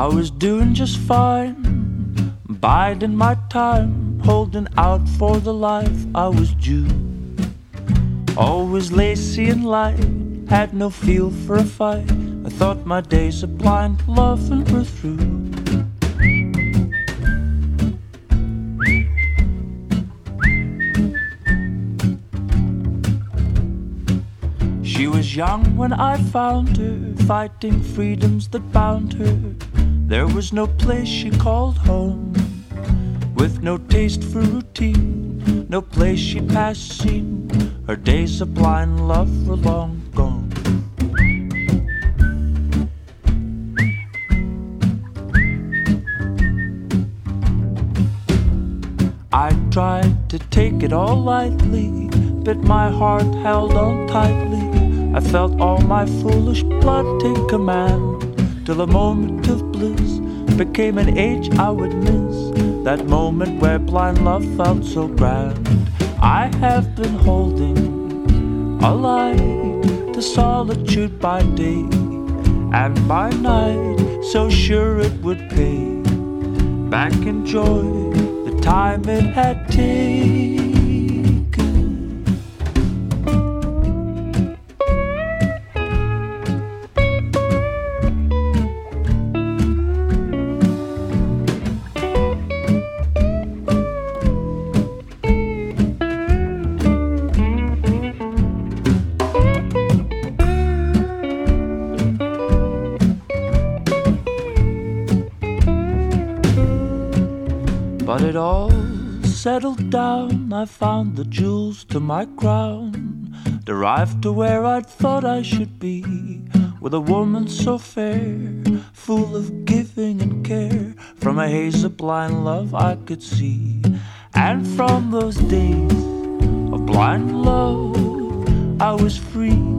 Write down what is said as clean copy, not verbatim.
I was doing just fine, biding my time, holding out for the life I was due. Always lazy and light, had no feel for a fight. I thought my days of blind loving were through. She was young when I found her, fighting freedoms that bound her. There was no place she called home, with no taste for routine, no place she'd passed seen. Her days of blind love were long gone. I tried to take it all lightly, but my heart held on tightly. I felt all my foolish blood take command, till a moment of bliss became an age I would miss. That moment where blind love felt so grand. I have been holding a light to solitude by day and by night, so sure it would pay back in joy the time it had taken. But it all settled down, I found the jewels to my crown, arrived to where I'd thought I should be, with a woman so fair, full of giving and care. From a haze of blind love I could see, and from those days of blind love I was free.